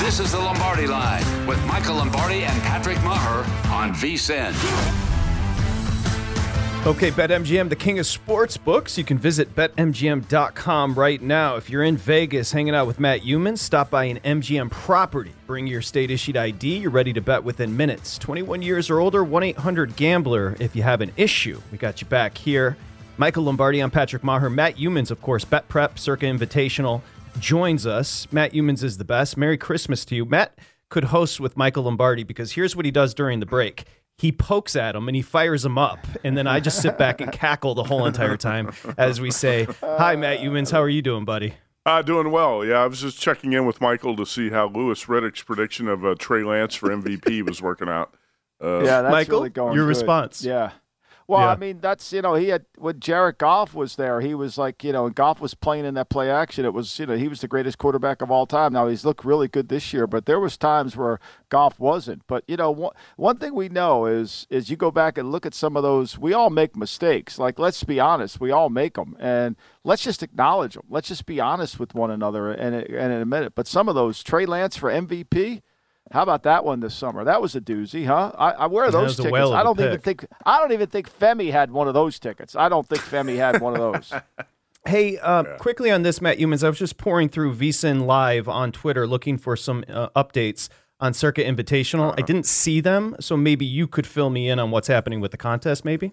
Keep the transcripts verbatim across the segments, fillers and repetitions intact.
This is the Lombardi Line with Michael Lombardi and Patrick Maher on V S I N. Okay, BetMGM, the king of sports books. You can visit bet M G M dot com right now. If you're in Vegas hanging out with Matt Youmans, stop by an M G M property. Bring your state-issued I D. You're ready to bet within minutes. twenty-one years or older, one eight hundred gambler. If you have an issue, we got you back here. Michael Lombardi, I'm Patrick Maher. Matt Youmans, of course, Bet Prep, Circa Invitational, joins us. Matt Youmans is the best. Merry Christmas to you. Matt could host with Michael Lombardi because here's what he does during the break. He pokes at him and he fires him up, and then I just sit back and cackle the whole entire time as we say, hi, Matt Youmans, how are you doing, buddy? Uh, doing well, yeah. I was just checking in with Michael to see how Lewis Riddick's prediction of uh, Trey Lance for M V P was working out. Uh, yeah, that's Michael, really going your good. response. Yeah. Well, yeah. I mean, that's, you know, he had, when Jared Goff was there, he was like, you know, and Goff was playing in that play action. It was, you know, he was the greatest quarterback of all time. Now, he's looked really good this year, but there was times where Goff wasn't. But, you know, one, one thing we know is, is you go back and look at some of those, we all make mistakes. Like, let's be honest, we all make them. And let's just acknowledge them. Let's just be honest with one another and, and admit it. But some of those, Trey Lance for M V P, how about that one this summer? That was a doozy, huh? I, I wear those tickets. I don't even think I don't even think Femi had one of those tickets. I don't think Femi had one of those. Hey, uh, yeah. quickly on this, Matt Youmans, I was just pouring through V S I N Live on Twitter looking for some uh, updates on Circa Invitational. Uh-huh. I didn't see them, so maybe you could fill me in on what's happening with the contest, maybe?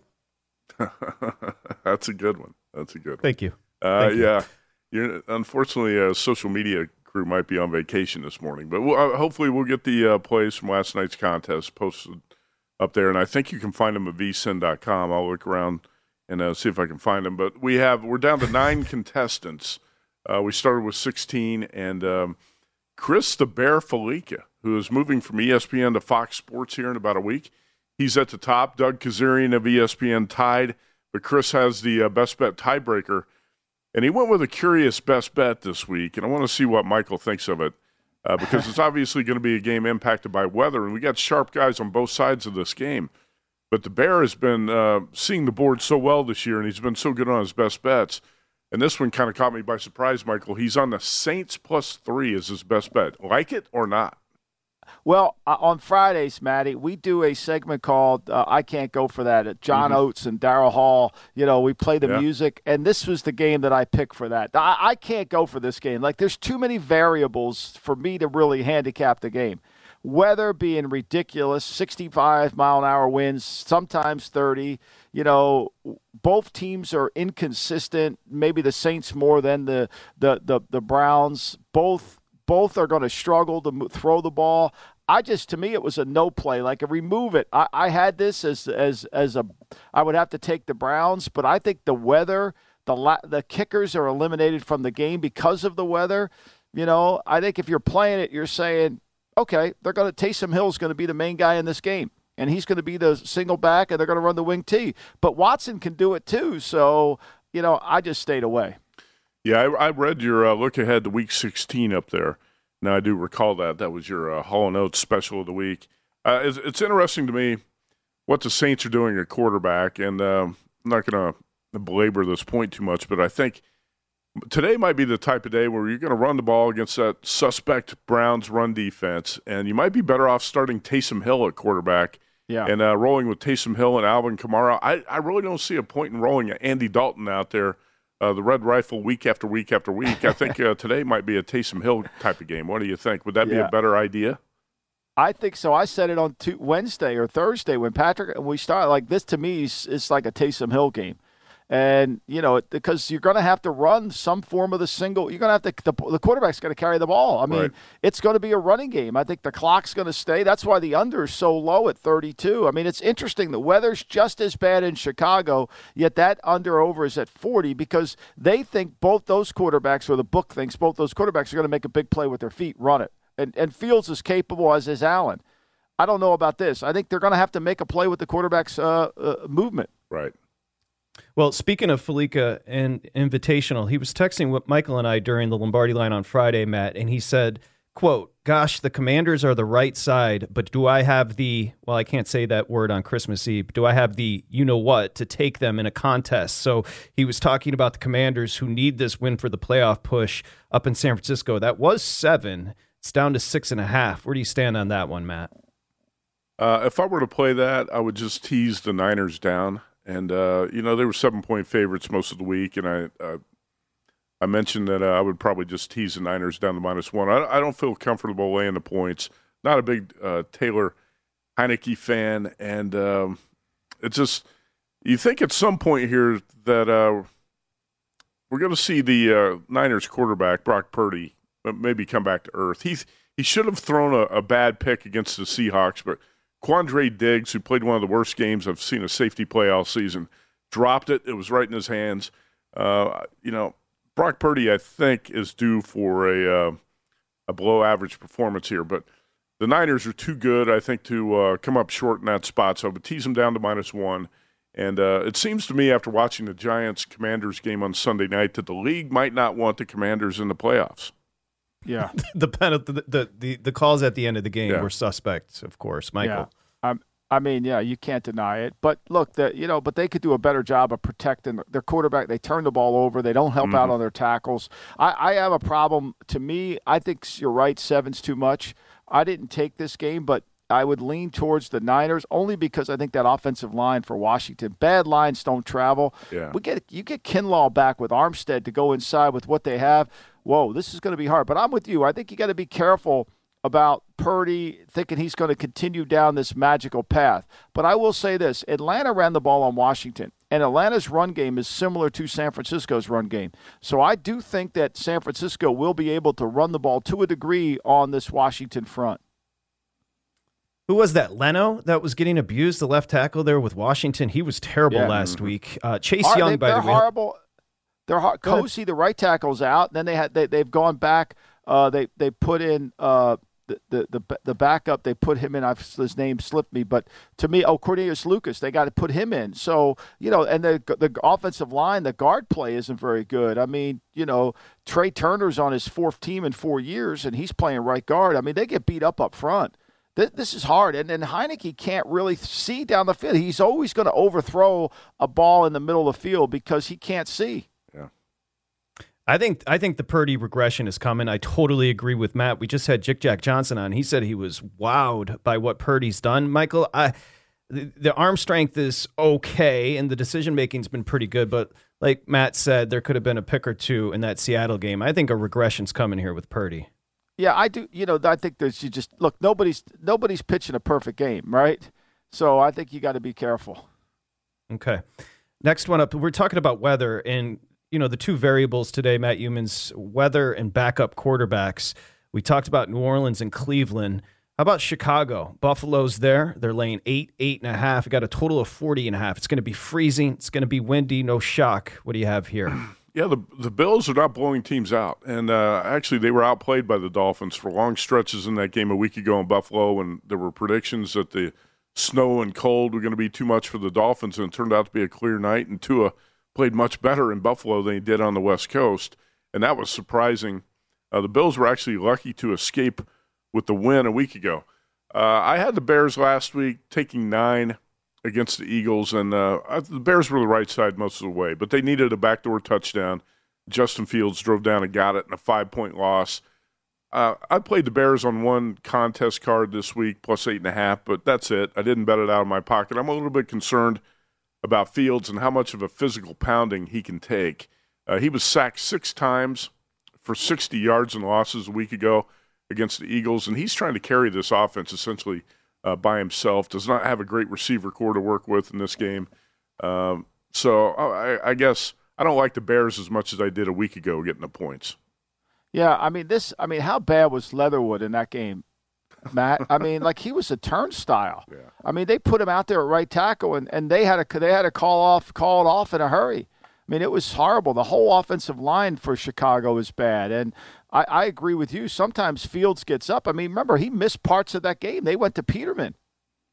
That's a good one. That's a good one. Thank you. Uh, Thank you. Yeah. You're, unfortunately, uh, social media crew might be on vacation this morning, but we'll, uh, hopefully we'll get the uh, plays from last night's contest posted up there, and I think you can find them at V S I N dot com. I'll look around and uh, see if I can find them. But we have we're down to nine contestants. Uh, we started with sixteen, and um, Chris the Bear Felica, who is moving from E S P N to Fox Sports here in about a week, he's at the top. Doug Kazarian of E S P N tied, but Chris has the uh, best bet tiebreaker. And he went with a curious best bet this week, and I want to see what Michael thinks of it uh, because it's obviously going to be a game impacted by weather, and we got sharp guys on both sides of this game. But the Bear has been uh, seeing the board so well this year, and he's been so good on his best bets. And this one kind of caught me by surprise, Michael. He's on the Saints plus three as his best bet. Like it or not? Well, uh, on Fridays, Matty, we do a segment called uh, I Can't Go For That. John mm-hmm. Oates and Daryl Hall, you know, we play the yeah. music, and this was the game that I picked for that. I, I can't go for this game. Like, there's too many variables for me to really handicap the game. Weather being ridiculous, sixty-five mile an hour winds, sometimes thirty. You know, both teams are inconsistent. Maybe the Saints more than the the the, the Browns. Both both are going to struggle to throw the ball. I just, to me, it was a no play. Like, remove it. I, I had this as as as a. I would have to take the Browns, but I think the weather, the la- the kickers are eliminated from the game because of the weather. You know, I think if you're playing it, you're saying, okay, they're going to Taysom Hill's going to be the main guy in this game, and he's going to be the single back, and they're going to run the wing T. But Watson can do it too, so you know, I just stayed away. Yeah, I, I read your uh, look ahead to Week sixteen up there. Now I do recall that that was your uh, Hall and Oates special of the week. Uh, it's, it's interesting to me what the Saints are doing at quarterback, and uh, I'm not going to belabor this point too much, but I think today might be the type of day where you're going to run the ball against that suspect Browns run defense, and you might be better off starting Taysom Hill at quarterback yeah. and uh, rolling with Taysom Hill and Alvin Kamara. I, I really don't see a point in rolling Andy Dalton out there, uh, the Red Rifle, week after week after week. I think uh, today might be a Taysom Hill type of game. What do you think? Would that yeah. be a better idea? I think so. I said it on two, Wednesday or Thursday when Patrick we started. Like, this to me is, is like a Taysom Hill game. And, you know, because you're going to have to run some form of the single. You're going to have to – the, the quarterback's going to carry the ball. I mean, right. It's going to be a running game. I think the clock's going to stay. That's why the under is so low at thirty-two. I mean, it's interesting. The weather's just as bad in Chicago, yet that under-over is at forty because they think both those quarterbacks, or the book thinks both those quarterbacks are going to make a big play with their feet, run it. And, and Fields is capable, as is Allen. I don't know about this. I think they're going to have to make a play with the quarterback's uh, uh, movement. Right. Well, speaking of Felica and Invitational, he was texting with Michael and I during the Lombardi line on Friday, Matt, and he said, quote, gosh, the Commanders are the right side, but do I have the, well, I can't say that word on Christmas Eve, do I have the you-know-what to take them in a contest? So he was talking about the Commanders who need this win for the playoff push up in San Francisco. That was seven. It's down to six and a half. Where do you stand on that one, Matt? Uh, if I were to play that, I would just tease the Niners down. And, uh, you know, they were seven-point favorites most of the week, and I uh, I mentioned that uh, I would probably just tease the Niners down to minus one. I, I don't feel comfortable laying the points. Not a big uh, Taylor Heineke fan, and um, it's just you think at some point here that uh, we're going to see the uh, Niners quarterback, Brock Purdy, maybe come back to earth. He's, he should have thrown a, a bad pick against the Seahawks, but Quandre Diggs, who played one of the worst games I've seen a safety play all season, dropped it. It was right in his hands. Uh, you know, Brock Purdy, I think, is due for a uh, a below-average performance here, but the Niners are too good, I think, to uh, come up short in that spot, so I would tease them down to minus one. And uh, it seems to me, after watching the Giants-Commanders game on Sunday night, that the league might not want the Commanders in the playoffs. Yeah. the, penalty, the, the the the calls at the end of the game yeah. were suspect, of course, Michael. Yeah. Um, I mean, yeah, you can't deny it. But look, the, you know, but they could do a better job of protecting their quarterback. They turn the ball over. They don't help mm-hmm. out on their tackles. I, I have a problem. To me, I think you're right. Seven's too much. I didn't take this game, but I would lean towards the Niners only because I think that offensive line for Washington, bad lines don't travel. Yeah. We get you get Kinlaw back with Armstead to go inside with what they have. Whoa, this is going to be hard. But I'm with you. I think you got to be careful about Purdy thinking he's going to continue down this magical path. But I will say this. Atlanta ran the ball on Washington, and Atlanta's run game is similar to San Francisco's run game. So I do think that San Francisco will be able to run the ball to a degree on this Washington front. Who was that? Leno that was getting abused, the left tackle there with Washington. He was terrible yeah. last mm-hmm. week. Uh, Chase Are Young, they, by the they're way. Horrible. They're hard. Cozy, the right tackle's out. Then they had they they've gone back. Uh, they they put in uh, the, the the the backup. They put him in. I've, his name slipped me, but to me, oh Cornelius Lucas. They got to put him in. So you know, and the the offensive line, the guard play isn't very good. I mean, you know, Trey Turner's on his fourth team in four years, and he's playing right guard. I mean, they get beat up up front. This, this is hard, and then Heineke can't really see down the field. He's always going to overthrow a ball in the middle of the field because he can't see. I think I think the Purdy regression is coming. I totally agree with Matt. We just had Jick Jack Johnson on. He said he was wowed by what Purdy's done. Michael, I, the, the arm strength is okay, and the decision-making's been pretty good. But like Matt said, there could have been a pick or two in that Seattle game. I think a regression's coming here with Purdy. Yeah, I do. You know, I think there's you just look. Nobody's nobody's pitching a perfect game, right? So I think you got to be careful. Okay, next one up. We're talking about weather and. You know, the two variables today, Matt Youmans, weather and backup quarterbacks. We talked about New Orleans and Cleveland. How about Chicago? Buffalo's there. They're laying eight, eight and a half. We got a total of forty and a half. It's going to be freezing. It's going to be windy. No shock. What do you have here? Yeah, the the Bills are not blowing teams out. And uh, actually, they were outplayed by the Dolphins for long stretches in that game a week ago in Buffalo, and there were predictions that the snow and cold were going to be too much for the Dolphins, and it turned out to be a clear night, and Tua played much better in Buffalo than he did on the West Coast, and that was surprising. Uh, the Bills were actually lucky to escape with the win a week ago. Uh, I had the Bears last week taking nine against the Eagles, and uh, I, the Bears were the right side most of the way, but they needed a backdoor touchdown. Justin Fields drove down and got it in a five-point loss. Uh, I played the Bears on one contest card this week, plus eight and a half, but that's it. I didn't bet it out of my pocket. I'm a little bit concerned about Fields and how much of a physical pounding he can take. Uh, he was sacked six times for sixty yards and losses a week ago against the Eagles, and he's trying to carry this offense essentially uh, by himself. Does not have a great receiver core to work with in this game. Um, so I, I guess I don't like the Bears as much as I did a week ago getting the points. Yeah, I mean this. I mean, how bad was Leatherwood in that game, Matt? I mean, like he was a turnstile. Yeah. I mean, they put him out there at right tackle, and, and they had to they had to call off call it off in a hurry. I mean, it was horrible. The whole offensive line for Chicago is bad, and I, I agree with you. Sometimes Fields gets up. I mean, remember he missed parts of that game. They went to Peterman.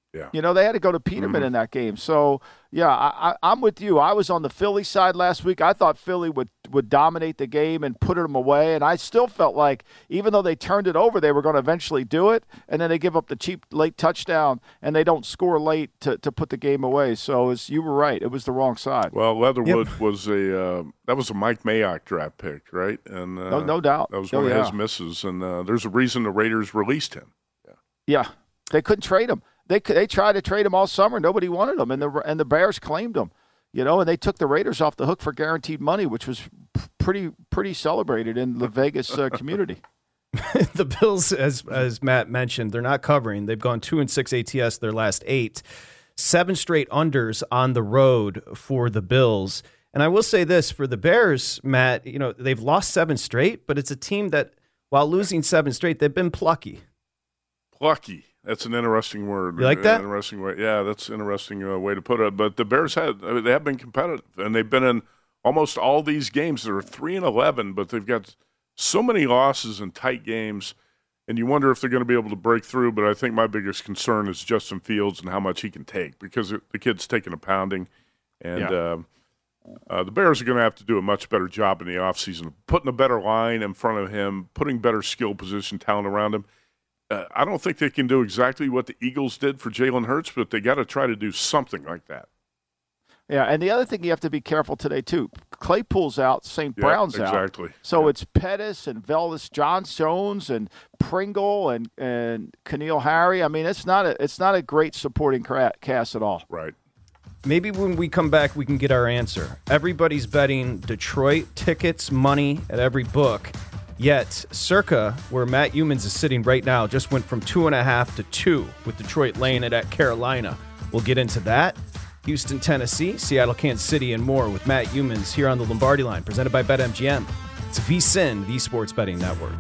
Yeah. You know, they had to go to Peterman mm-hmm. in that game. So, yeah, I, I, I'm with you. I was on the Philly side last week. I thought Philly would, would dominate the game and put them away. And I still felt like even though they turned it over, they were going to eventually do it. And then they give up the cheap late touchdown, and they don't score late to, to put the game away. So as you were right. It was the wrong side. Well, Leatherwood yep. was a uh, – that was a Mike Mayock draft pick, right? And uh, no, no doubt. That was oh, one yeah. of his misses. And uh, there's a reason the Raiders released him. Yeah. Yeah. They couldn't trade him. They they tried to trade him all summer. Nobody wanted him, and the and the Bears claimed him, you know, and they took the Raiders off the hook for guaranteed money, which was pretty pretty celebrated in the Vegas uh, community. The Bills, as as Matt mentioned, they're not covering. They've gone two and six A T S their last eight, seven straight unders on the road for the Bills. And I will say this for the Bears, Matt, you know, they've lost seven straight, but it's a team that, while losing seven straight, they've been plucky. Plucky. That's an interesting word. You like that? Interesting way. Yeah, that's an interesting uh, way to put it. But the Bears had I mean, they have been competitive, and they've been in almost all these games. They're three and eleven, but they've got so many losses in tight games, and you wonder if they're going to be able to break through. But I think my biggest concern is Justin Fields and how much he can take, because the kid's taking a pounding, and yeah. uh, uh, the Bears are going to have to do a much better job in the offseason, putting a better line in front of him, putting better skill position talent around him. Uh, I don't think they can do exactly what the Eagles did for Jalen Hurts, but they got to try to do something like that. Yeah, and the other thing you have to be careful today, too. Claypool's out, Saint Yeah, Brown's exactly. out. Exactly. So yeah. it's Pettis and Velus John Jones and Pringle and, and Keneal Harry. I mean, it's not a it's not a great supporting cast at all. Right. Maybe when we come back, we can get our answer. Everybody's betting Detroit tickets, money at every book. Yet, Circa, where Matt Youmans is sitting right now, just went from two and a half to two, with Detroit laying it at Carolina. We'll get into that. Houston, Tennessee, Seattle, Kansas City, and more with Matt Youmans here on the Lombardi Line, presented by BetMGM. It's VSiN, the Sports Betting Network.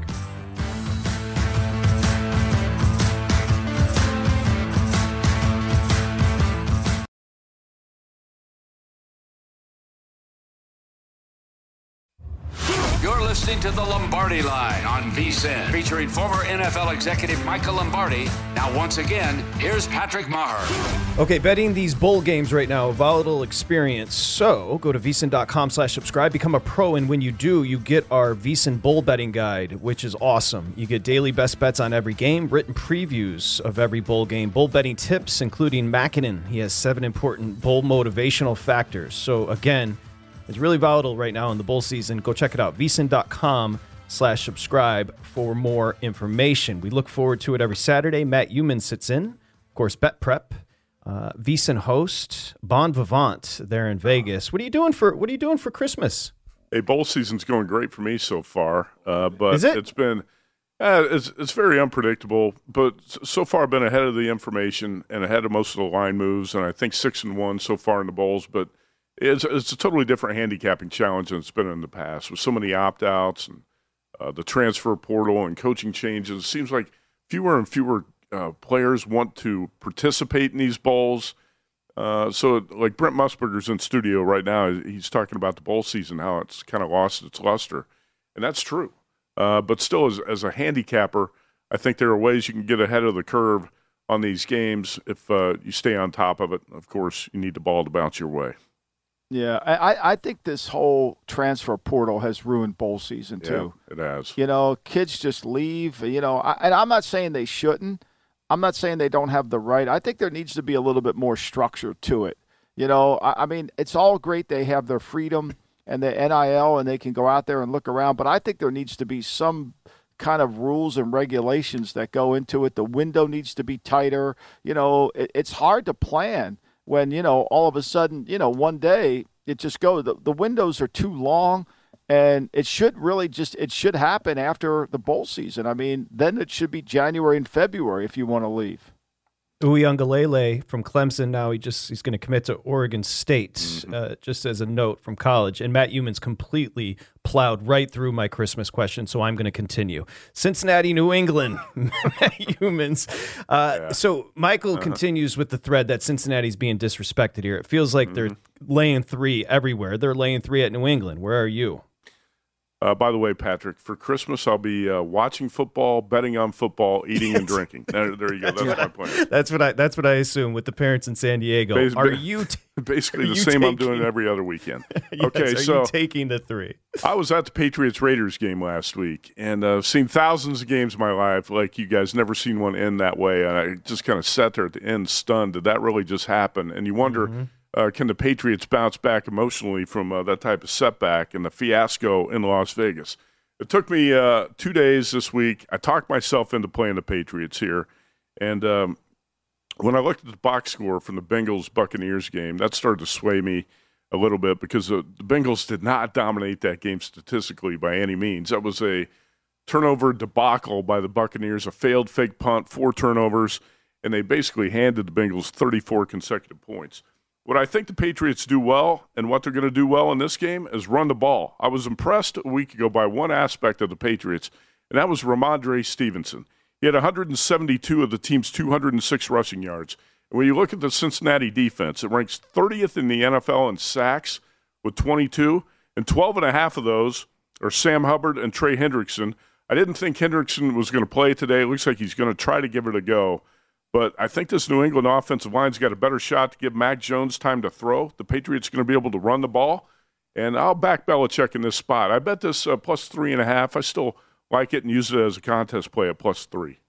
You're listening to the Lombardi Line on VSiN, featuring former N F L executive Michael Lombardi. Now, once again, here's Patrick Maher. Okay, betting these bowl games right now, a volatile experience. So go to VSiN.com slash subscribe, become a pro, and when you do, you get our VSiN Bowl Betting Guide, which is awesome. You get daily best bets on every game, written previews of every bowl game, bowl betting tips, including Mackinnon. He has seven important bowl motivational factors. So again, it's really volatile right now in the bowl season. Go check it out. VSiN.com slash subscribe for more information. We look forward to it every Saturday. Matt Youmans sits in. Of course, Bet Prep. Uh, VSiN host, Bon Vivant there in Vegas. What are you doing for What are you doing for Christmas? Hey, bowl season's going great for me so far. Uh, but Is it? it's been uh, it's, it's very unpredictable. But so far I've been ahead of the information and ahead of most of the line moves. And I think six and one so far in the bowls. But It's, it's a totally different handicapping challenge than it's been in the past, with so many opt-outs and uh, the transfer portal and coaching changes. It seems like fewer and fewer uh, players want to participate in these bowls. Uh, so, like Brent Musburger's in studio right now. He's talking about the bowl season, how it's kind of lost its luster. And that's true. Uh, but still, as, as a handicapper, I think there are ways you can get ahead of the curve on these games if uh, you stay on top of it. Of course, you need the ball to bounce your way. Yeah, I, I think this whole transfer portal has ruined bowl season too. Yeah, it has. You know, kids just leave. You know, I, and I'm not saying they shouldn't. I'm not saying they don't have the right. I think there needs to be a little bit more structure to it. You know, I, I mean, it's all great they have their freedom and the N I L and they can go out there and look around, but I think there needs to be some kind of rules and regulations that go into it. The window needs to be tighter. You know, it, it's hard to plan when, you know, all of a sudden, you know, one day it just goes, the, the windows are too long, and it should really just, it should happen after the bowl season. I mean, then it should be January and February if you want to leave. Uiagalelei from Clemson, now he just he's going to commit to Oregon State, mm-hmm. uh, just as a note from college. And Matt Youmans completely plowed right through my Christmas question, so I'm going to continue. Cincinnati, New England, Matt Youmans. Uh, yeah. So Michael uh-huh. continues with the thread that Cincinnati's being disrespected here. It feels like mm-hmm. they're laying three everywhere. They're laying three at New England. Where are you? Uh, by the way, Patrick, for Christmas, I'll be uh, watching football, betting on football, eating and drinking. There, there you go. That's my plan. That's what I. That's what I assume with the parents in San Diego. Bas- are you t- basically are the you same taking, I'm doing every other weekend? Yes, Okay, are so you taking the three? I was at the Patriots Raiders game last week, and I've uh, seen thousands of games in my life. Like you guys, never seen one end that way. And I just kind of sat there at the end, stunned. Did that really just happen? And you wonder. Mm-hmm. Uh, can the Patriots bounce back emotionally from uh, that type of setback and the fiasco in Las Vegas? It took me uh, two days this week. I talked myself into playing the Patriots here. And um, when I looked at the box score from the Bengals-Buccaneers game, that started to sway me a little bit because uh, the Bengals did not dominate that game statistically by any means. That was a turnover debacle by the Buccaneers, a failed fake punt, four turnovers, and they basically handed the Bengals thirty-four consecutive points. What I think the Patriots do well and what they're going to do well in this game is run the ball. I was impressed a week ago by one aspect of the Patriots, and that was Ramondre Stevenson. He had one hundred seventy-two of the team's two hundred six rushing yards. And when you look at the Cincinnati defense, it ranks thirtieth in the N F L in sacks with twenty-two, and twelve and a half of those are Sam Hubbard and Trey Hendrickson. I didn't think Hendrickson was going to play today. It looks like he's going to try to give it a go. But I think this New England offensive line's got a better shot to give Mac Jones time to throw. The Patriots are going to be able to run the ball. And I'll back Belichick in this spot. I bet this uh, plus three and a half. I still like it and use it as a contest play at plus three.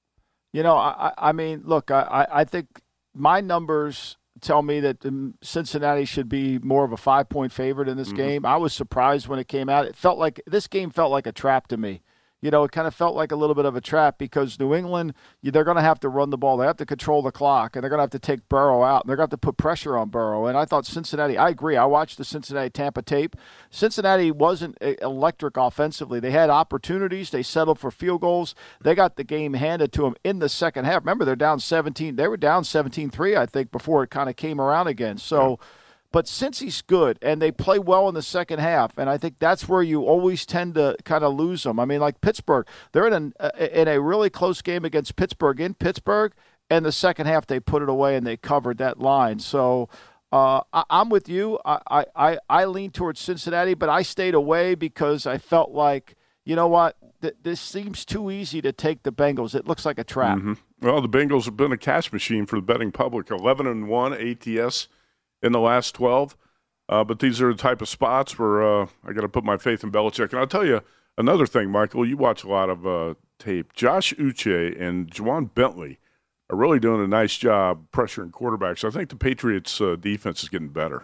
You know, I, I mean, look, I, I think my numbers tell me that Cincinnati should be more of a five-point favorite in this mm-hmm. game. I was surprised when it came out. It felt like this game felt like a trap to me. You know, it kind of felt like a little bit of a trap because New England, they're going to have to run the ball. They have to control the clock, and they're going to have to take Burrow out, and they're going to have to put pressure on Burrow. And I thought Cincinnati, I agree. I watched the Cincinnati-Tampa tape. Cincinnati wasn't electric offensively. They had opportunities. They settled for field goals. They got the game handed to them in the second half. Remember, they're down seventeen. They were down seventeen three, I think, before it kind of came around again. So, but since he's good and they play well in the second half, and I think that's where you always tend to kind of lose them. I mean, like Pittsburgh, they're in a, in a really close game against Pittsburgh in Pittsburgh, and the second half they put it away and they covered that line. So uh, I, I'm with you. I, I, I lean towards Cincinnati, but I stayed away because I felt like, you know what, Th- this seems too easy to take the Bengals. It looks like a trap. Mm-hmm. Well, the Bengals have been a cash machine for the betting public, eleven and one A T S in the last twelve, uh, but these are the type of spots where uh, I got to put my faith in Belichick. And I'll tell you another thing, Michael. You watch a lot of uh, tape. Josh Uche and Juwan Bentley are really doing a nice job pressuring quarterbacks. I think the Patriots' uh, defense is getting better.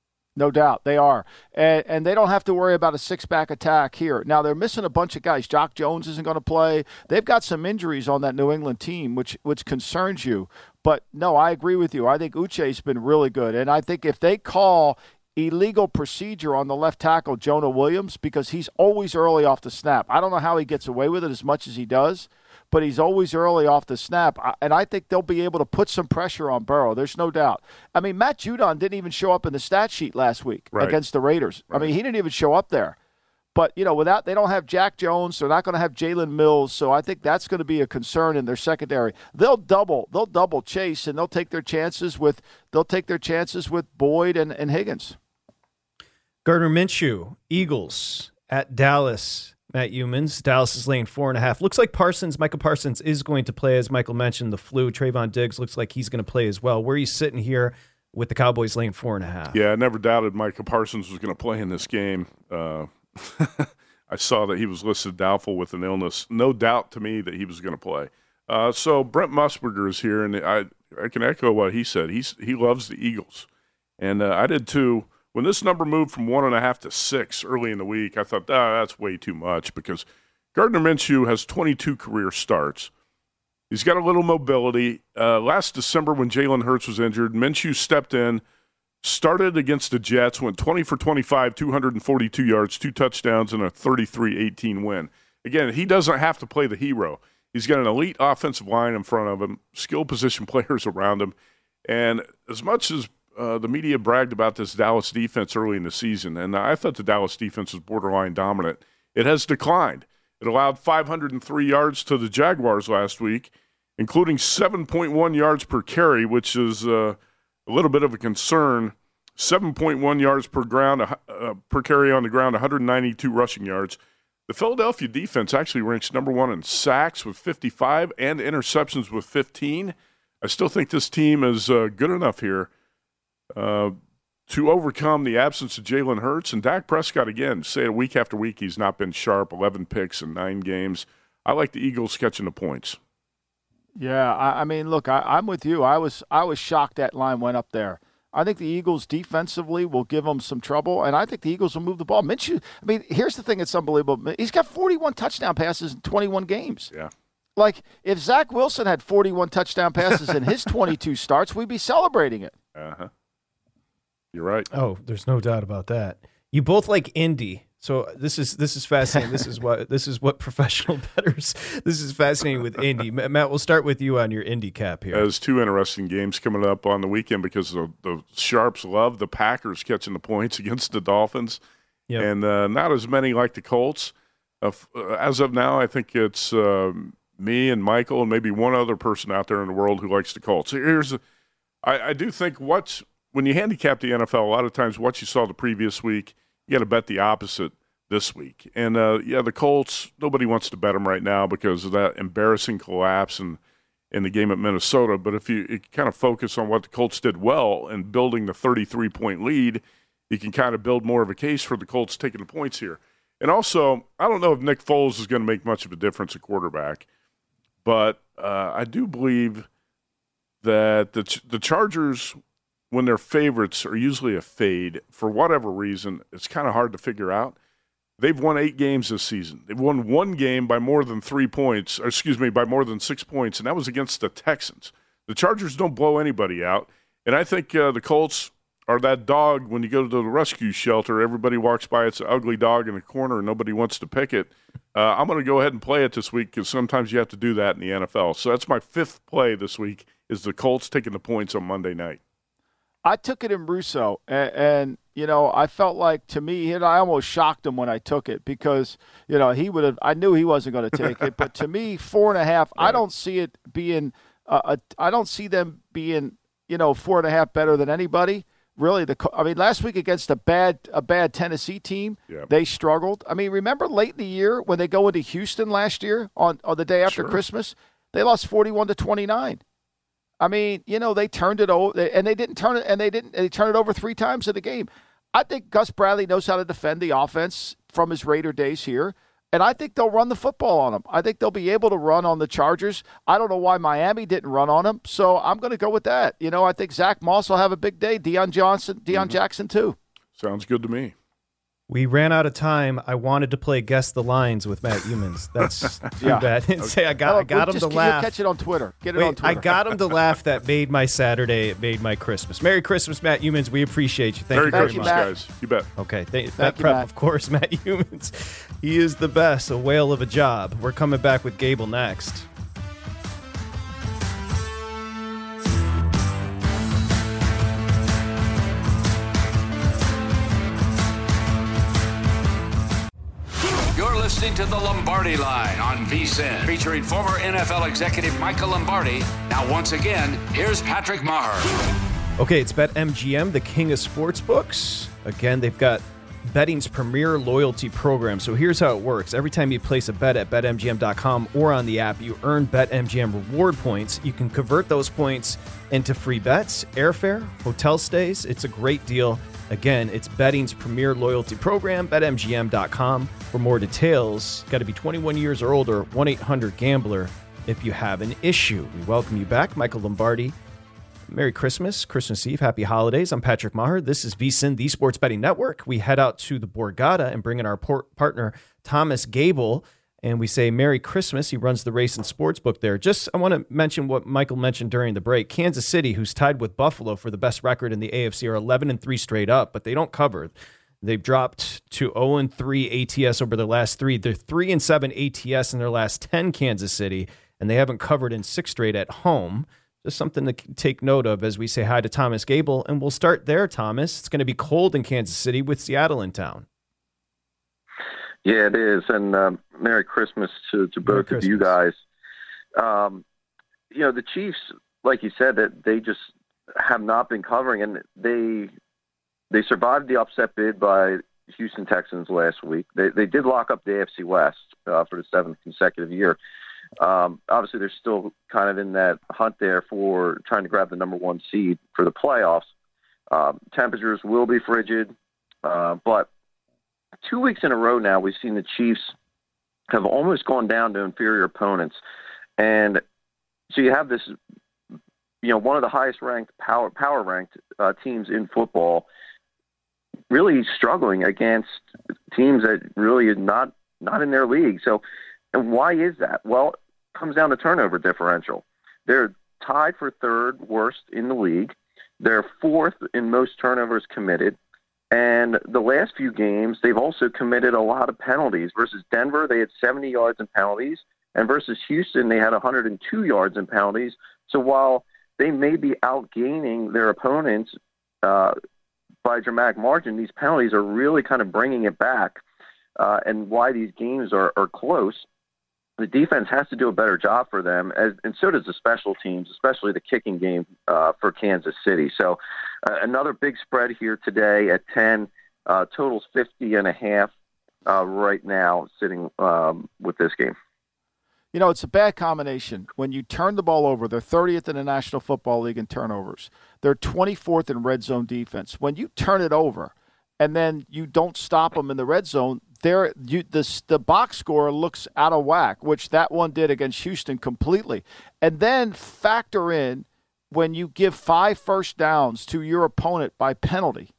No doubt, they are. And, and they don't have to worry about a six-back attack here. Now, they're missing a bunch of guys. Jock Jones isn't going to play. They've got some injuries on that New England team, which which concerns you. But, no, I agree with you. I think Uche's been really good. And I think if they call illegal procedure on the left tackle, Jonah Williams, because he's always early off the snap. I don't know how he gets away with it as much as he does, but he's always early off the snap. And I think they'll be able to put some pressure on Burrow. There's no doubt. I mean, Matt Judon didn't even show up in the stat sheet last week right. against the Raiders. Right. I mean, he didn't even show up there. But, you know, without they don't have Jack Jones, they're not going to have Jalen Mills, so I think that's going to be a concern in their secondary. They'll double, they'll double chase, and they'll take their chances with they'll take their chances with Boyd and, and Higgins. Gardner Minshew, Eagles at Dallas. Matt Humans, Dallas is laying four and a half. Looks like Parsons, Michael Parsons is going to play, as Michael mentioned, the flu. Trayvon Diggs looks like he's going to play as well. Where are you sitting here with the Cowboys laying four and a half? Yeah, I never doubted Michael Parsons was going to play in this game. Uh, I saw that he was listed doubtful with an illness. No doubt to me that he was going to play. Uh, so Brent Musburger is here, and I I can echo what he said. He's he loves the Eagles, and uh, I did too. When this number moved from one and a half to six early in the week, I thought, ah, that's way too much because Gardner Minshew has twenty-two career starts. He's got a little mobility. Uh, last December when Jalen Hurts was injured, Minshew stepped in, started against the Jets, went twenty for twenty-five, two hundred forty-two yards, two touchdowns, and a thirty-three eighteen win. Again, he doesn't have to play the hero. He's got an elite offensive line in front of him, skilled position players around him, and as much as Uh, the media bragged about this Dallas defense early in the season, and I thought the Dallas defense was borderline dominant. It has declined. It allowed five hundred three yards to the Jaguars last week, including seven point one yards per carry, which is uh, a little bit of a concern seven point one yards per ground uh, per carry on the ground, one hundred ninety-two rushing yards. The Philadelphia defense actually ranks number one in sacks with fifty-five and interceptions with fifteen. I still think this team is uh, good enough here uh, to overcome the absence of Jalen Hurts. And Dak Prescott, again, say it week after week, he's not been sharp, eleven picks in nine games. I like the Eagles catching the points. Yeah, I, I mean, look, I, I'm with you. I was I was shocked that line went up there. I think the Eagles defensively will give them some trouble, and I think the Eagles will move the ball. Minshew, I mean, here's the thing that's unbelievable. He's got forty-one touchdown passes in twenty-one games. Yeah. Like, if Zach Wilson had forty-one touchdown passes in his twenty-two starts, we'd be celebrating it. Uh-huh. You're right. Oh, there's no doubt about that. You both like Indy. So this is this is fascinating. This is what this is what professional bettors. This is fascinating with Indy. Matt, we'll start with you on your Indy cap here. There's two interesting games coming up on the weekend because the, the Sharps love the Packers catching the points against the Dolphins, yep. and uh, not as many like the Colts. Uh, as of now, I think it's uh, me and Michael and maybe one other person out there in the world who likes the Colts. Here's, a, I, I do think what's when you handicap the N F L, a lot of times what you saw the previous week, you got to bet the opposite this week. And, uh, yeah, the Colts, nobody wants to bet them right now because of that embarrassing collapse in, in the game at Minnesota. But if you, you kind of focus on what the Colts did well and building the thirty-three point lead, you can kind of build more of a case for the Colts taking the points here. And also, I don't know if Nick Foles is going to make much of a difference at quarterback, but uh, I do believe that the the Chargers – when their favorites are usually a fade, for whatever reason, it's kind of hard to figure out. They've won eight games this season. They've won one game by more than three points, or excuse me, by more than six points, and that was against the Texans. The Chargers don't blow anybody out, and I think uh, the Colts are that dog when you go to the rescue shelter. Everybody walks by, it's an ugly dog in a corner, and nobody wants to pick it. Uh, I'm going to go ahead and play it this week because sometimes you have to do that in the N F L. So that's my fifth play this week is the Colts taking the points on Monday night. I took it in Russo, and, and you know, I felt like to me, and I almost shocked him when I took it because you know he would have. I knew he wasn't going to take it, but to me, four and a half. Right. I don't see it being. Uh, a, I don't see them being, you know, four and a half better than anybody. Really, the I mean, last week against a bad a bad Tennessee team, yeah. they struggled. I mean, remember late in the year when they go into Houston last year on on the day after sure. Christmas, they lost forty-one to twenty-nine. I mean, you know, they turned it over, and they didn't turn it, and they didn't. They turned it over three times in the game. I think Gus Bradley knows how to defend the offense from his Raider days here, and I think they'll run the football on them. I think they'll be able to run on the Chargers. I don't know why Miami didn't run on them, so I'm going to go with that. You know, I think Zach Moss will have a big day. Deion Johnson, Deion mm-hmm. Jackson too. Sounds good to me. We ran out of time. I wanted to play Guess the Lines with Matt Humans. That's too yeah. bad. Okay. Say I got, I got him just, to laugh. Catch it on Twitter. Get it Wait, on Twitter. I got him to laugh. That made my Saturday. It made my Christmas. Merry Christmas, Matt Humans. We appreciate you. Thank Merry you very Christmas, much, guys. You bet. Okay. Th- Thank that you, prep, Matt. of course, Matt Humans. He is the best. A whale of a job. We're coming back with Gable next. Listening to the Lombardi Line on V S I N, featuring former N F L executive Michael Lombardi. Now, once again, here's Patrick Maher. Okay, it's BetMGM, the king of sportsbooks. Again, they've got betting's premier loyalty program. So here's how it works. Every time you place a bet at Bet M G M dot com or on the app, you earn BetMGM reward points. You can convert those points into free bets, airfare, hotel stays. It's a great deal. Again, it's betting's premier loyalty program, Bet M G M dot com. For more details, got to be twenty-one years or older, one eight hundred gambler if you have an issue. We welcome you back, Michael Lombardi. Merry Christmas, Christmas Eve, Happy Holidays. I'm Patrick Maher. This is V S I N, the Sports Betting Network. We head out to the Borgata and bring in our port- partner, Thomas Gable, and we say Merry Christmas. He runs the race and sports book there. Just, I want to mention what Michael mentioned during the break. Kansas City, who's tied with Buffalo for the best record in the A F C, are eleven and three straight up, but they don't cover. They've dropped to oh and three A T S over their last three. They're three and seven A T S in their last ten, Kansas City, and they haven't covered in six straight at home. Just something to take note of as we say hi to Thomas Gable. And we'll start there, Thomas. It's going to be cold in Kansas City with Seattle in town. Yeah, it is. And um, Merry Christmas to, to both Christmas. of you guys. Um, you know, the Chiefs, like you said, that they just have not been covering, and they they survived the upset bid by Houston Texans last week. They they did lock up the A F C West uh, for the seventh consecutive year. Um, obviously, they're still kind of in that hunt there for trying to grab the number one seed for the playoffs. Um, temperatures will be frigid, uh, but two weeks in a row now, we've seen the Chiefs have almost gone down to inferior opponents. And so you have this, you know, one of the highest ranked power, power ranked uh, teams in football really struggling against teams that really is not, not in their league. So, and why is that? Well, it comes down to turnover differential. They're tied for third worst in the league. They're fourth in most turnovers committed. And the last few games, they've also committed a lot of penalties. Versus Denver, they had seventy yards in penalties. And versus Houston, they had one hundred two yards in penalties. So while they may be outgaining their opponents uh, by a dramatic margin, these penalties are really kind of bringing it back. Uh, and why these games are, are close, the defense has to do a better job for them, as, and so does the special teams, especially the kicking game uh, for Kansas City. So uh, another big spread here today at ten, uh, totals fifty and a half uh, right now sitting um, with this game. You know, it's a bad combination. When you turn the ball over, they're thirtieth in the National Football League in turnovers. They're twenty-fourth in red zone defense. When you turn it over and then you don't stop them in the red zone, there you the the box score looks out of whack, which that one did against Houston completely. And then factor in when you give five first downs to your opponent by penalty,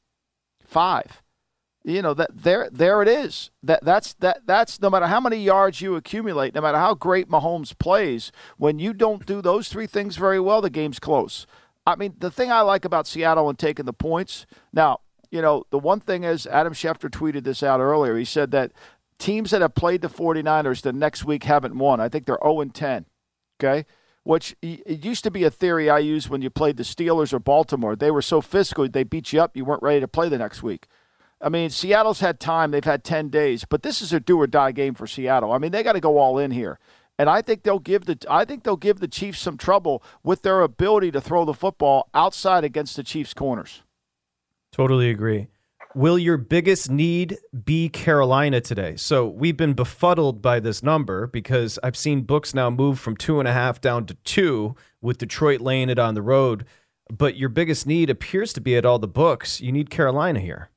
five. You know that there there it is. That that's that that's no matter how many yards you accumulate, no matter how great Mahomes plays, when you don't do those three things very well, the game's close. I mean, the thing I like about Seattle and taking the points now. You know, the one thing is, Adam Schefter tweeted this out earlier. He said that teams that have played the 49ers the next week haven't won. I think they're oh and ten, okay? Which it used to be a theory I used when you played the Steelers or Baltimore. They were so physical, they beat you up, you weren't ready to play the next week. I mean, Seattle's had time. They've had ten days. But this is a do-or-die game for Seattle. I mean, they got to go all in here. And I think they'll give the I think they'll give the Chiefs some trouble with their ability to throw the football outside against the Chiefs' corners. Totally agree. Will your biggest need be Carolina today? So we've been befuddled by this number because I've seen books now move from two and a half down to two with Detroit laying it on the road. But your biggest need appears to be at all the books. You need Carolina here.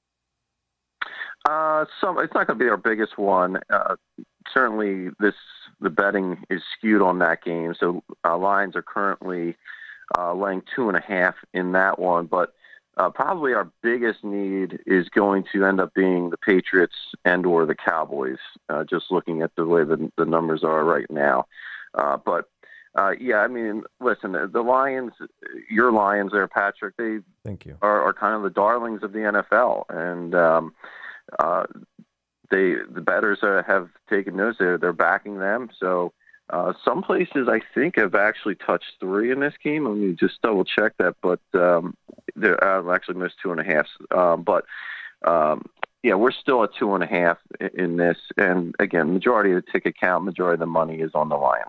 Uh, some it's not going to be our biggest one. Uh, certainly, this the betting is skewed on that game. So uh, lines are currently uh, laying two and a half in that one, but. Uh, probably our biggest need is going to end up being the Patriots and or the Cowboys, uh, just looking at the way the, the numbers are right now. Uh, but, uh, yeah, I mean, listen, the Lions, your Lions there, Patrick, they Thank you. Are, are kind of the darlings of the N F L. And um, uh, they the bettors uh, have taken notice. They're, they're backing them. So, Uh, some places I think have actually touched three in this game. Let me just double check that, but um, they're uh, actually missed two and a half. Um, but um, yeah, we're still at two and a half in, in this. And again, majority of the ticket count, majority of the money is on the Lions.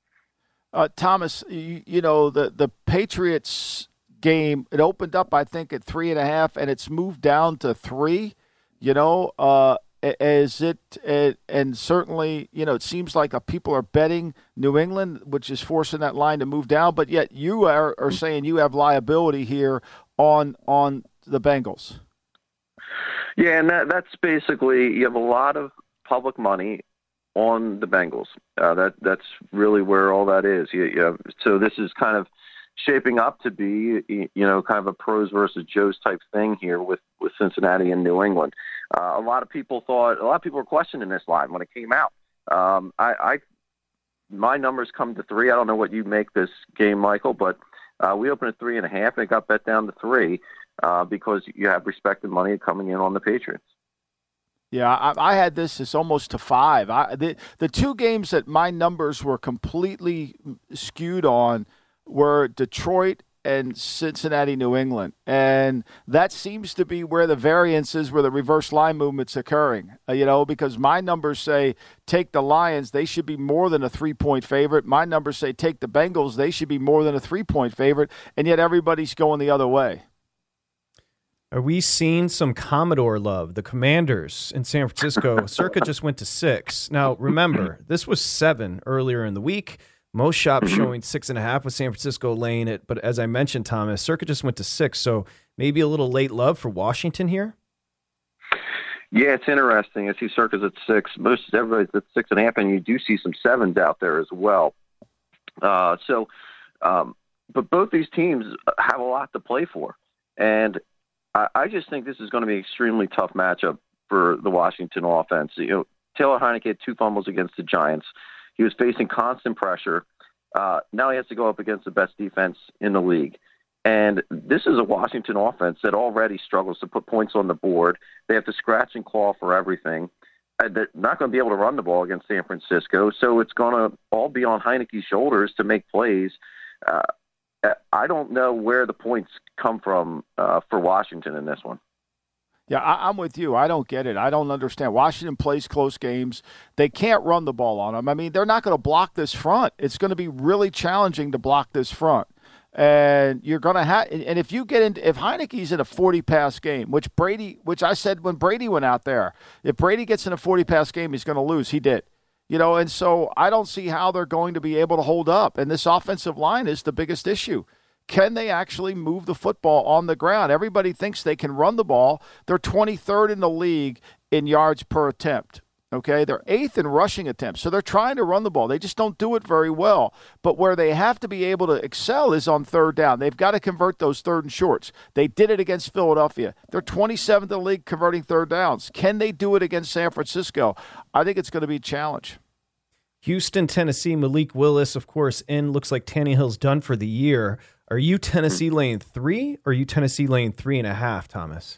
Uh, Thomas, you, you know the the Patriots game. It opened up, I think, at three and a half, and it's moved down to three. You know. Uh, Is it, it, and certainly, you know, it seems like people are betting New England, which is forcing that line to move down, but yet you are, are saying you have liability here on on the Bengals. Yeah, and that, that's basically, you have a lot of public money on the Bengals. Uh, that That's really where all that is. You, you have, so this is kind of shaping up to be, you know, kind of a pros versus Joes type thing here with, with Cincinnati and New England. Uh, a lot of people thought, a lot of people were questioning this line when it came out. Um, I, I, my numbers come to three. I don't know what you make this game, Michael, but uh, we opened at three and a half and it got bet down to three uh, because you have respected money coming in on the Patriots. Yeah, I, I had this as almost to five. I, the, the two games that my numbers were completely skewed on were Detroit and Cincinnati, New England. And that seems to be where the variance is, where the reverse line movement's occurring, uh, you know, because my numbers say take the Lions, they should be more than a three-point favorite. My numbers say take the Bengals, they should be more than a three-point favorite, and yet everybody's going the other way. Are we seeing some Commodore love? The Commanders in San Francisco, Circa just went to six. Now, remember, this was seven earlier in the week. Most shops showing six and a half with San Francisco laying it. But as I mentioned, Thomas, Circa just went to six. So maybe a little late love for Washington here? Yeah, it's interesting. I see Circa's at six. Most everybody's at six and a half, and you do see some sevens out there as well. Uh, so, um, but both these teams have a lot to play for. And I, I just think this is going to be an extremely tough matchup for the Washington offense. You know, Taylor Heinicke had two fumbles against the Giants. He was facing constant pressure. Uh, now he has to go up against the best defense in the league. And this is a Washington offense that already struggles to put points on the board. They have to scratch and claw for everything. And they're not going to be able to run the ball against San Francisco, so it's going to all be on Heinicke's shoulders to make plays. Uh, I don't know where the points come from uh, for Washington in this one. Yeah, I, I'm with you. I don't get it. I don't understand. Washington plays close games. They can't run the ball on them. I mean, they're not going to block this front. It's going to be really challenging to block this front. And you're going to have, and if you get into, if Heinicke's in a forty pass game, which Brady, which I said when Brady went out there, if Brady gets in a forty pass game, he's going to lose. He did, you know, and so I don't see how they're going to be able to hold up. And this offensive line is the biggest issue. Can they actually move the football on the ground? Everybody thinks they can run the ball. They're twenty-third in the league in yards per attempt. Okay, they're eighth in rushing attempts, so they're trying to run the ball. They just don't do it very well. But where they have to be able to excel is on third down. They've got to convert those third and shorts. They did it against Philadelphia. They're twenty-seventh in the league converting third downs. Can they do it against San Francisco? I think it's going to be a challenge. Houston, Tennessee, Malik Willis, of course, in. Looks like Tannehill's done for the year. Are you Tennessee laying three, or are you Tennessee laying three and a half, Thomas?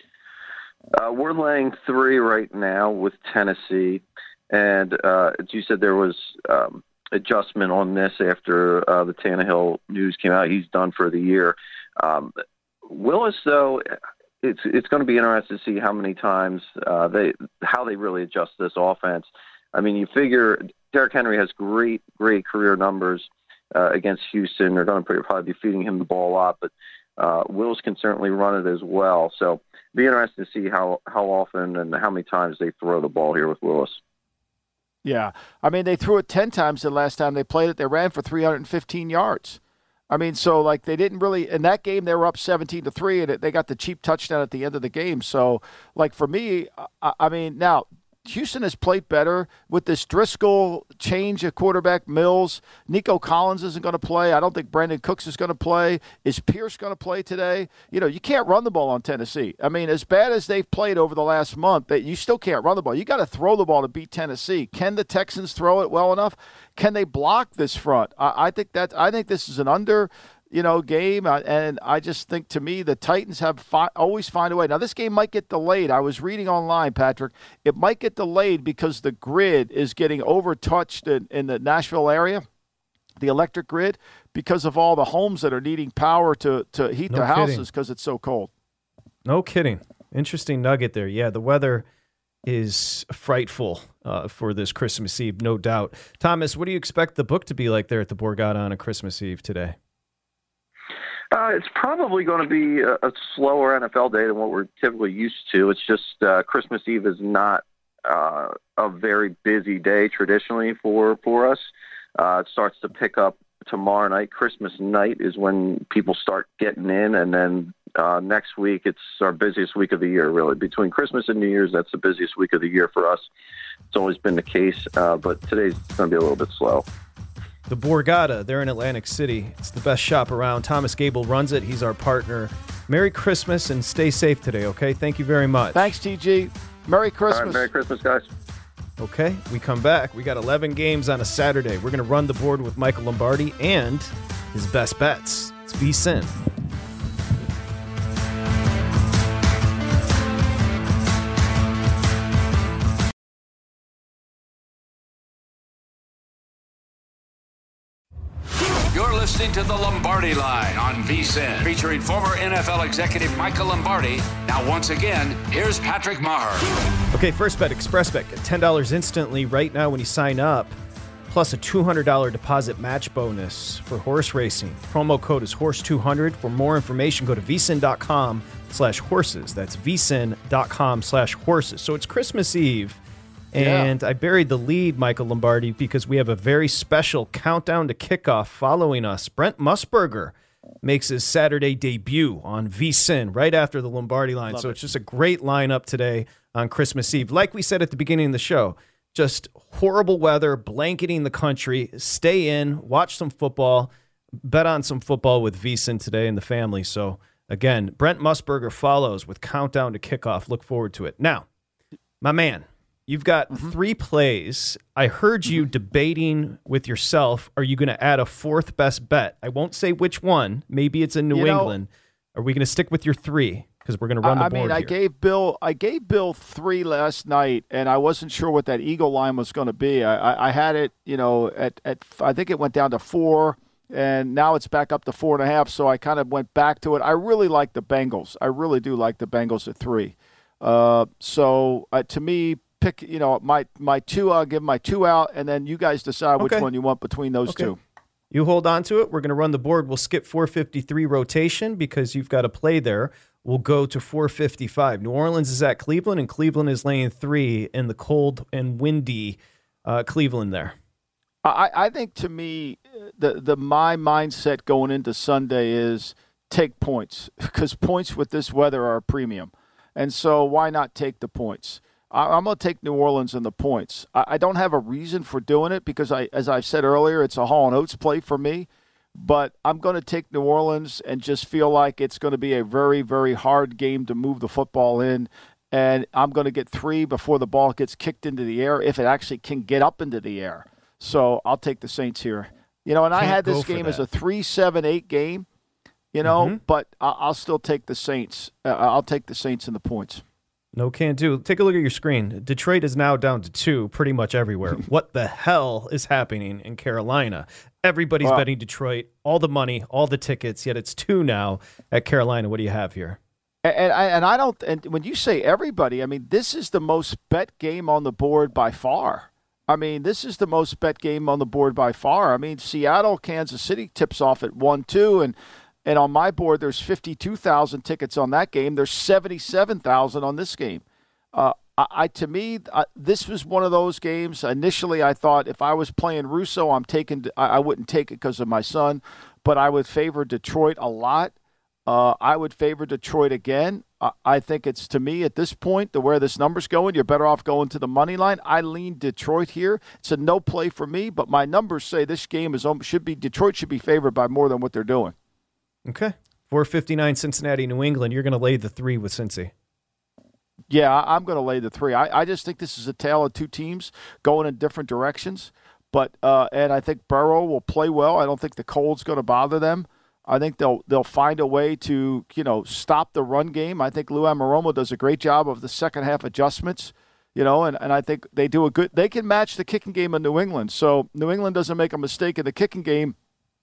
Uh, we're laying three right now with Tennessee, and uh, as you said, there was um, adjustment on this after uh, the Tannehill news came out. He's done for the year. Um, Willis, though, it's it's going to be interesting to see how many times uh, they how they really adjust this offense. I mean, you figure Derrick Henry has great great career numbers uh, against Houston. They're going to probably be feeding him the ball a lot, but uh, Willis can certainly run it as well. So. Be interesting to see how, how often and how many times they throw the ball here with Willis. Yeah. I mean, they threw it ten times the last time they played it. They ran for three hundred fifteen yards. I mean, so, like, they didn't really – in that game, they were up seventeen to three, and they got the cheap touchdown at the end of the game. So, like, for me, I, I mean, now – Houston has played better with this Driscoll change at quarterback. Mills, Nico Collins isn't going to play. I don't think Brandon Cooks is going to play. Is Pierce going to play today? You know, you can't run the ball on Tennessee. I mean, as bad as they've played over the last month, that you still can't run the ball. You got to throw the ball to beat Tennessee. Can the Texans throw it well enough? Can they block this front? I, I think that I think this is an under. You know, game, uh, and I just think, to me, the Titans have fi- always find a way. Now, this game might get delayed. I was reading online, Patrick. It might get delayed because the grid is getting overtouched in, in the Nashville area, the electric grid, because of all the homes that are needing power to, to heat No their kidding. houses because it's so cold. No kidding. Interesting nugget there. Yeah, the weather is frightful uh, for this Christmas Eve, no doubt. Thomas, what do you expect the book to be like there at the Borgata on a Christmas Eve today? Uh, it's probably going to be a, a slower N F L day than what we're typically used to. It's just uh, Christmas Eve is not uh, a very busy day traditionally for, for us. Uh, it starts to pick up tomorrow night. Christmas night is when people start getting in, and then uh, next week it's our busiest week of the year, really. Between Christmas and New Year's, that's the busiest week of the year for us. It's always been the case, uh, but today's going to be a little bit slow. The Borgata, they're in Atlantic City. It's the best shop around. Thomas Gable runs it. He's our partner. Merry Christmas and stay safe today, okay? Thank you very much. Thanks, T G. Merry Christmas. All right, Merry Christmas, guys. Okay, we come back. We got eleven games on a Saturday. We're going to run the board with Michael Lombardi and his best bets. It's VSiN. You're listening to the Lombardi Line on VSiN, featuring former N F L executive Michael Lombardi. Now, once again, here's Patrick Maher. Okay, first bet, ExpressBet. Get ten dollars instantly right now when you sign up, plus a two hundred dollars deposit match bonus for horse racing. Promo code is horse two hundred. For more information, go to V S I N dot com slash horses. That's vsin.com slash horses. So it's Christmas Eve, and yeah. I buried the lead, Michael Lombardi, because we have a very special countdown to kickoff following us. Brent Musburger makes his Saturday debut on vSIN right after the Lombardi line. Love so it. It's just a great lineup today on Christmas Eve. Like we said at the beginning of the show, just horrible weather, blanketing the country. Stay in, watch some football, bet on some football with vSIN today and the family. So, again, Brent Musburger follows with countdown to kickoff. Look forward to it. Now, my man, you've got mm-hmm. three plays. I heard you mm-hmm. debating with yourself, are you going to add a fourth best bet? I won't say which one. Maybe it's in New you England. Know, are we going to stick with your three? Because we're going to run the I board mean, I here. gave Bill, I gave Bill three last night, and I wasn't sure what that Eagle line was going to be. I, I, I had it, you know, at, at I think it went down to four, and now it's back up to four and a half. So I kind of went back to it. I really like the Bengals. I really do like the Bengals at three. Uh, so uh, to me, pick, you know, my my two. I'll give my two out, and then you guys decide which okay. one you want between those okay. two. You hold on to it. We're going to run the board. We'll skip four fifty-three rotation because you've got a play there. We'll go to four fifty-five. New Orleans is at Cleveland, and Cleveland is laying three in the cold and windy uh, Cleveland there. I, I think, to me, the the my mindset going into Sunday is take points, because points with this weather are a premium. And so why not take the points? I, I'm going to take New Orleans and the points. I, I don't have a reason for doing it because, I, as I said earlier, it's a Hall and Oates play for me. But I'm going to take New Orleans and just feel like it's going to be a very, very hard game to move the football in. And I'm going to get three before the ball gets kicked into the air, if it actually can get up into the air. So I'll take the Saints here. You know, and Can't I had this game as a three seven eight game, you know, mm-hmm. but I'll still take the Saints. Uh, I'll take the Saints in the points. No can do. Take a look at your screen. Detroit is now down to two pretty much everywhere. What the hell is happening in Carolina? Everybody's well, betting Detroit, all the money, all the tickets, yet it's two now at Carolina. What do you have here? And, and, I, and I don't, and when you say everybody, I mean, this is the most bet game on the board by far. I mean, this is the most bet game on the board by far. I mean, Seattle, Kansas City tips off at one two, and And on my board, there's fifty-two thousand tickets on that game. There's seventy-seven thousand on this game. Uh, I, I to me, I, this was one of those games. Initially, I thought if I was playing Russo, I'm taking. I, I wouldn't take it because of my son, but I would favor Detroit a lot. Uh, I would favor Detroit again. I, I think it's, to me, at this point, the where this number's going, you're better off going to the money line. I lean Detroit here. It's a no play for me, but my numbers say this game is should be Detroit should be favored by more than what they're doing. Okay. four fifty-nine Cincinnati, New England. You're going to lay the three with Cincy. Yeah, I, I'm going to lay the three. I, I just think this is a tale of two teams going in different directions. But uh, and I think Burrow will play well. I don't think the cold's going to bother them. I think they'll they'll find a way to, you know, stop the run game. I think Lou Anarumo does a great job of the second half adjustments. You know, and, and I think they do a good – they can match the kicking game of New England. So New England doesn't make a mistake in the kicking game.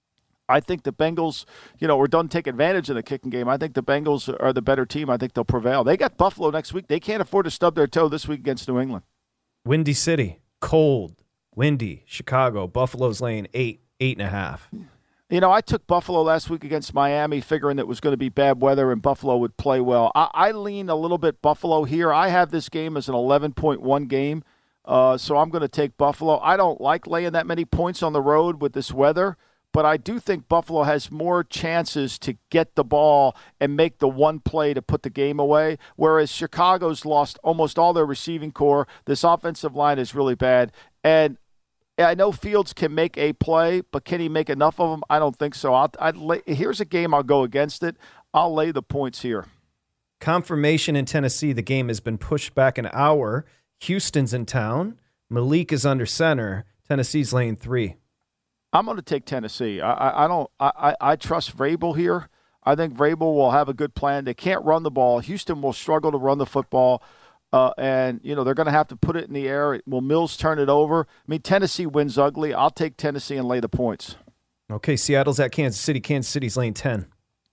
I think the Bengals, you know, or don't take advantage of the kicking game. I think the Bengals are the better team. I think they'll prevail. They got Buffalo next week. They can't afford to stub their toe this week against New England. Windy City, cold, windy. Chicago, Buffalo's laying eight, eight and a half. You know, I took Buffalo last week against Miami, figuring it was going to be bad weather and Buffalo would play well. I, I lean a little bit Buffalo here. I have this game as an eleven point one game, uh, so I'm going to take Buffalo. I don't like laying that many points on the road with this weather, but I do think Buffalo has more chances to get the ball and make the one play to put the game away, whereas Chicago's lost almost all their receiving core. This offensive line is really bad. And I know Fields can make a play, but can he make enough of them? I don't think so. I'll, I'd lay, here's a game I'll go against it. I'll lay the points here. Confirmation in Tennessee. The game has been pushed back an hour. Houston's in town. Malik is under center. Tennessee's laying three. I'm going to take Tennessee. I, I, I don't. I, I trust Vrabel here. I think Vrabel will have a good plan. They can't run the ball. Houston will struggle to run the football, uh, and you know they're going to have to put it in the air. Will Mills turn it over? I mean, Tennessee wins ugly. I'll take Tennessee and lay the points. Okay, Seattle's at Kansas City. Kansas City's laying ten.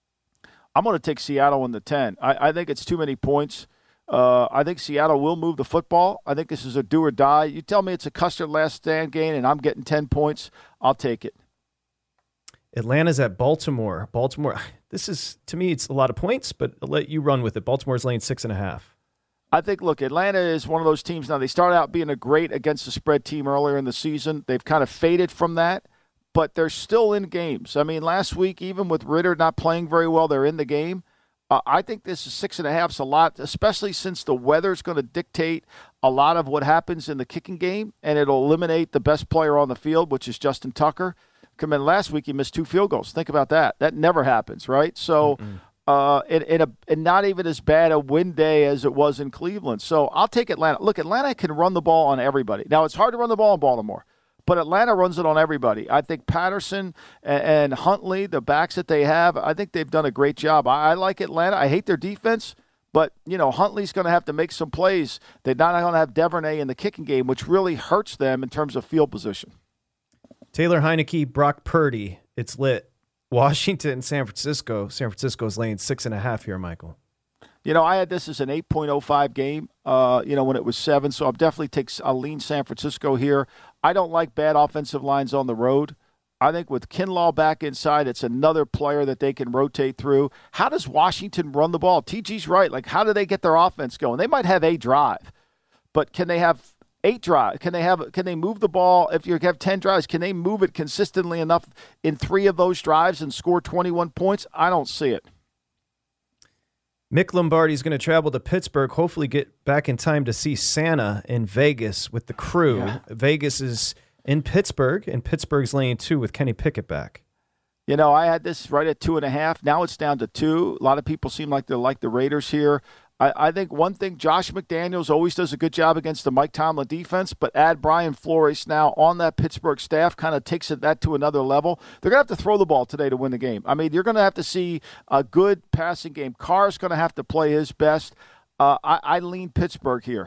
I'm going to take Seattle in the ten. I, I think it's too many points. Uh, I think Seattle will move the football. I think this is a do or die. You tell me it's a custard last stand game and I'm getting ten points, I'll take it. Atlanta's at Baltimore. Baltimore, this is, to me, it's a lot of points, but I'll let you run with it. Baltimore's laying six and a half. I think, look, Atlanta is one of those teams. Now, they started out being a great against the spread team earlier in the season. They've kind of faded from that, but they're still in games. I mean, last week, even with Ritter not playing very well, they're in the game. Uh, I think this is six and a half is a lot, especially since the weather's going to dictate a lot of what happens in the kicking game, and it'll eliminate the best player on the field, which is Justin Tucker. Come in last week, he missed two field goals. Think about that. That never happens, right? So, uh, in, in a in not even as bad a win day as it was in Cleveland. So I'll take Atlanta. Look, Atlanta can run the ball on everybody. Now, it's hard to run the ball in Baltimore, but Atlanta runs it on everybody. I think Patterson and, and Huntley, the backs that they have, I think they've done a great job. I, I like Atlanta. I hate their defense, but, you know, Huntley's going to have to make some plays. They're not going to have Devernay in the kicking game, which really hurts them in terms of field position. Taylor Heineke, Brock Purdy, it's lit. Washington, San Francisco. San Francisco's laying six and a half here, Michael. You know, I had this as an eight point oh five game, uh, you know, when it was seven, so I'll definitely take I'll lean San Francisco here. I don't like bad offensive lines on the road. I think with Kinlaw back inside, it's another player that they can rotate through. How does Washington run the ball? T G's right. Like, how do they get their offense going? They might have a drive, but can they have eight drives? Can they have? Can they move the ball? If you have ten drives, can they move it consistently enough in three of those drives and score twenty-one points? I don't see it. Mick Lombardi's going to travel to Pittsburgh, hopefully get back in time to see Santa in Vegas with the crew. Yeah. Vegas is in Pittsburgh, and Pittsburgh's laying two with Kenny Pickett back. You know, I had this right at two and a half. Now it's down to two. A lot of people seem like they like the Raiders here. I, I think one thing, Josh McDaniels always does a good job against the Mike Tomlin defense, but add Brian Flores now on that Pittsburgh staff kind of takes it that to another level. They're going to have to throw the ball today to win the game. I mean, you're going to have to see a good passing game. Carr's going to have to play his best. Uh, I, I lean Pittsburgh here.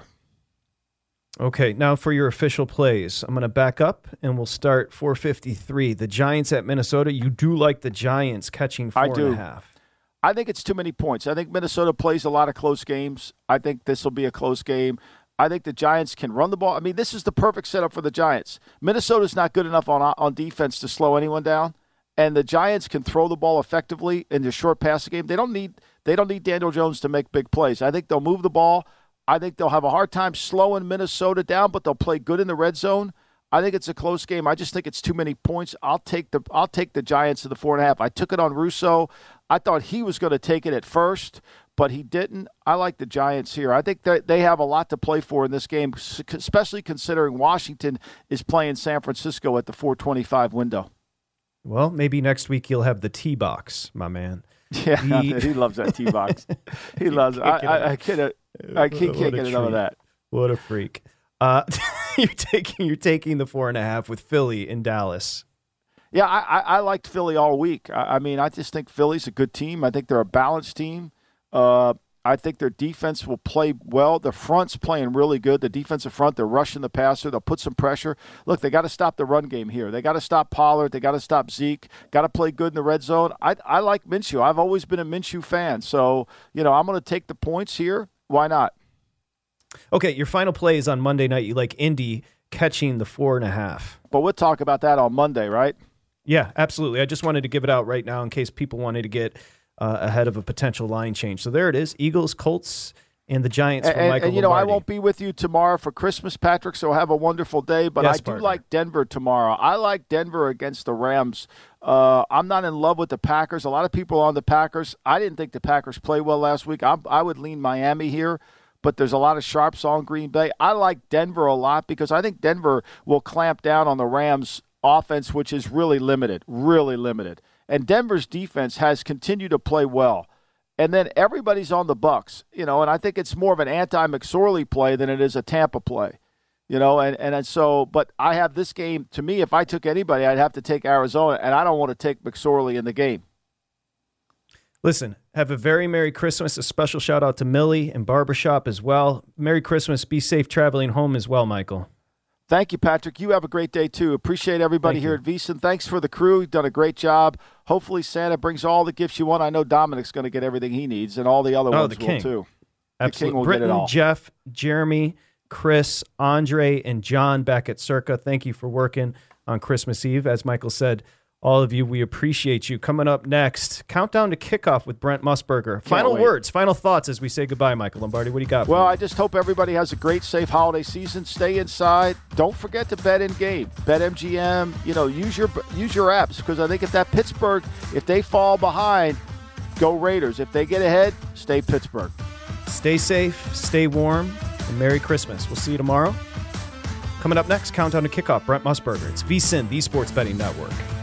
Okay, now for your official plays. I'm going to back up, and we'll start four fifty-three. The Giants at Minnesota. You do like the Giants catching four I do. and a half. I think it's too many points. I think Minnesota plays a lot of close games. I think this will be a close game. I think the Giants can run the ball. I mean, this is the perfect setup for the Giants. Minnesota's not good enough on on defense to slow anyone down, and the Giants can throw the ball effectively in the short passing game. They don't need they don't need Daniel Jones to make big plays. I think they'll move the ball. I think they'll have a hard time slowing Minnesota down, but they'll play good in the red zone. I think it's a close game. I just think it's too many points. I'll take the I'll take the Giants to the four and a half. I took it on Russo. I thought he was going to take it at first, but he didn't. I like the Giants here. I think that they have a lot to play for in this game, especially considering Washington is playing San Francisco at the four twenty-five window. Well, maybe next week you'll have the tee box, my man. Yeah, he, he loves that tee box. He loves it. I, I, I can't. I can't, can't get enough of that. What a freak! Uh, you're taking you're taking the four and a half with Philly in Dallas. Yeah, I, I, I liked Philly all week. I, I mean, I just think Philly's a good team. I think they're a balanced team. Uh, I think their defense will play well. The front's playing really good. The defensive front, they're rushing the passer. They'll put some pressure. Look, they got to stop the run game here. They got to stop Pollard. They got to stop Zeke. Got to play good in the red zone. I, I like Minshew. I've always been a Minshew fan. So, you know, I'm going to take the points here. Why not? Okay, your final play is on Monday night. You like Indy catching the four and a half. But we'll talk about that on Monday, right? Yeah, absolutely. I just wanted to give it out right now in case people wanted to get uh, ahead of a potential line change. So there it is, Eagles, Colts, and the Giants for and, Michael And, you know, Lombardi. I won't be with you tomorrow for Christmas, Patrick, so have a wonderful day. But yes, I do partner. like Denver tomorrow. I like Denver against the Rams. Uh, I'm not in love with the Packers. A lot of people are on the Packers. I didn't think the Packers played well last week. I'm, I would lean Miami here. But there's a lot of sharps on Green Bay. I like Denver a lot because I think Denver will clamp down on the Rams' offense, which is really limited, really limited. And Denver's defense has continued to play well. And then everybody's on the Bucs, you know, and I think it's more of an anti-McSorley play than it is a Tampa play, you know. And, and so, but I have this game, to me, if I took anybody, I'd have to take Arizona, and I don't want to take McSorley in the game. Listen, have a very Merry Christmas. A special shout out to Millie and Barbershop as well. Merry Christmas. Be safe traveling home as well, Michael. Thank you, Patrick. You have a great day, too. Appreciate everybody Thank here you. at VSiN. Thanks for the crew. You've done a great job. Hopefully Santa brings all the gifts you want. I know Dominic's going to get everything he needs, and all the other oh, ones the will, king. too. Absolutely. The king will Britton, get it all. Jeff, Jeremy, Chris, Andre, and John back at Circa. Thank you for working on Christmas Eve. As Michael said, All of you, we appreciate you. Coming up next, countdown to kickoff with Brent Musburger. Final wait. words, final thoughts as we say goodbye, Michael Lombardi. What do you got for Well, me? I just hope everybody has a great, safe holiday season. Stay inside. Don't forget to bet in game. Bet M G M. You know, use your use your apps, because I think if that Pittsburgh, if they fall behind, go Raiders. If they get ahead, stay Pittsburgh. Stay safe, stay warm, and Merry Christmas. We'll see you tomorrow. Coming up next, countdown to kickoff, Brent Musburger. It's VSiN, the Sports Betting Network.